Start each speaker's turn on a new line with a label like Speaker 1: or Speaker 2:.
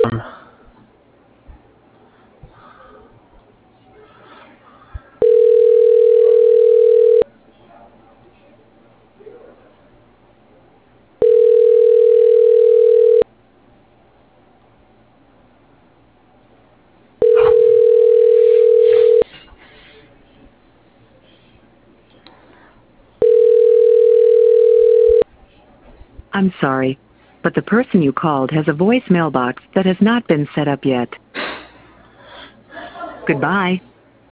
Speaker 1: I'm sorry, but the person you called has a voicemail box that has not been set up yet. Goodbye.